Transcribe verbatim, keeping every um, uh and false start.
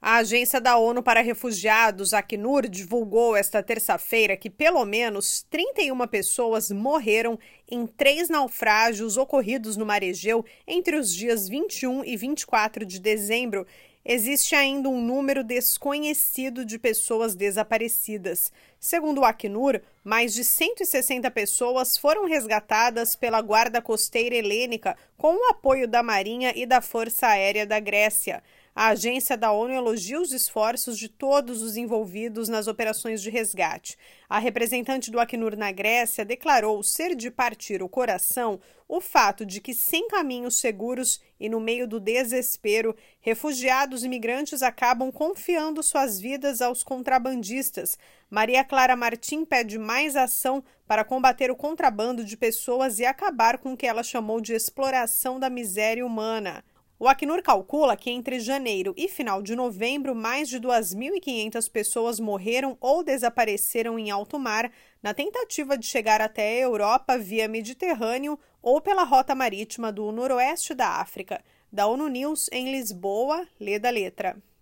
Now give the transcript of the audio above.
A Agência da ONU para Refugiados, Acnur, divulgou esta terça-feira que pelo menos trinta e uma pessoas morreram em três naufrágios ocorridos no Mar Egeu entre os dias vinte e um e vinte e quatro de dezembro. Existe ainda um número desconhecido de pessoas desaparecidas. Segundo o Acnur, mais de cento e sessenta pessoas foram resgatadas pela Guarda Costeira Helênica com o apoio da Marinha e da Força Aérea da Grécia. A agência da ONU elogia os esforços de todos os envolvidos nas operações de resgate. A representante do Acnur na Grécia declarou ser de partir o coração o fato de que, sem caminhos seguros e no meio do desespero, refugiados e imigrantes acabam confiando suas vidas aos contrabandistas. Maria Clara Martim pede mais ação para combater o contrabando de pessoas e acabar com o que ela chamou de exploração da miséria humana. O Acnur calcula que entre janeiro e final de novembro, mais de duas mil e quinhentas pessoas morreram ou desapareceram em alto mar na tentativa de chegar até a Europa via Mediterrâneo ou pela rota marítima do noroeste da África. Da ONU News, em Lisboa, lê da letra.